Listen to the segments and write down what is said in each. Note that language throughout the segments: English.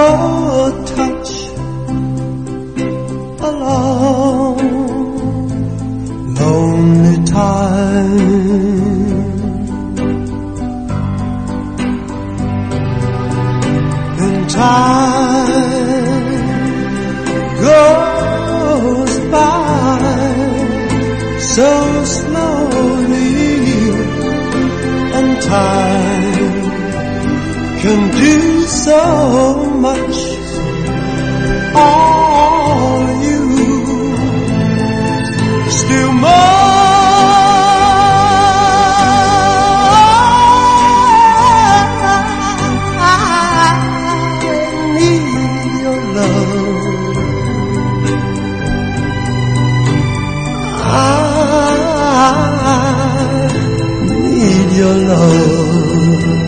your touch a long, lonely time. And time goes by so slowly, and time can do so much. All you still more. I need your love. I need your love.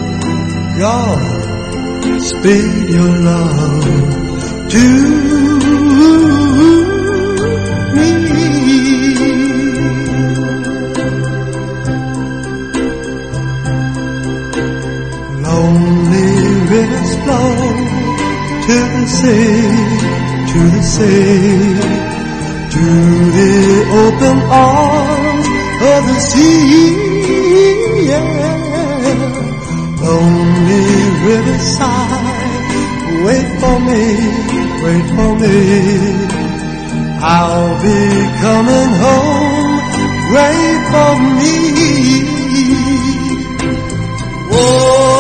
God, speed your love to me. Lonely rivers flow to the sea, to the sea, to the open arms of the sea. Yeah. Lonely riverside, wait for me, wait for me. I'll be coming home, wait for me. Whoa.